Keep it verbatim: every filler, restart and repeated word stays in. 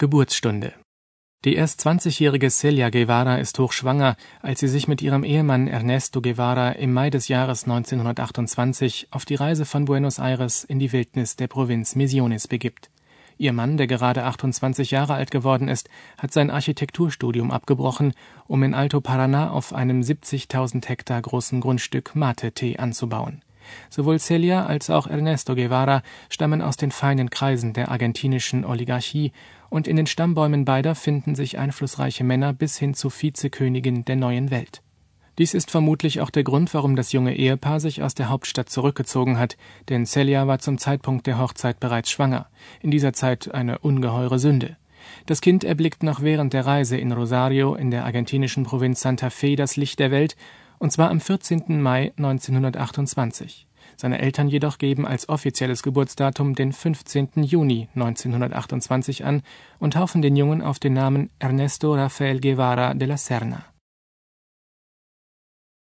Geburtsstunde. Die erst zwanzigjährige Celia Guevara ist hochschwanger, als sie sich mit ihrem Ehemann Ernesto Guevara im Mai des Jahres neunzehnhundertachtundzwanzig auf die Reise von Buenos Aires in die Wildnis der Provinz Misiones begibt. Ihr Mann, der gerade achtundzwanzig Jahre alt geworden ist, hat sein Architekturstudium abgebrochen, um in Alto Paraná auf einem siebzigtausend Hektar großen Grundstück Mate-Tee anzubauen. Sowohl Celia als auch Ernesto Guevara stammen aus den feinen Kreisen der argentinischen Oligarchie und in den Stammbäumen beider finden sich einflussreiche Männer bis hin zur Vizekönigin der neuen Welt. Dies ist vermutlich auch der Grund, warum das junge Ehepaar sich aus der Hauptstadt zurückgezogen hat, denn Celia war zum Zeitpunkt der Hochzeit bereits schwanger, in dieser Zeit eine ungeheure Sünde. Das Kind erblickt noch während der Reise in Rosario in der argentinischen Provinz Santa Fe das Licht der Welt, und zwar am vierzehnten Mai neunzehnhundertachtundzwanzig. Seine Eltern jedoch geben als offizielles Geburtsdatum den fünfzehnten Juni neunzehnhundertachtundzwanzig an und taufen den Jungen auf den Namen Ernesto Rafael Guevara de la Serna.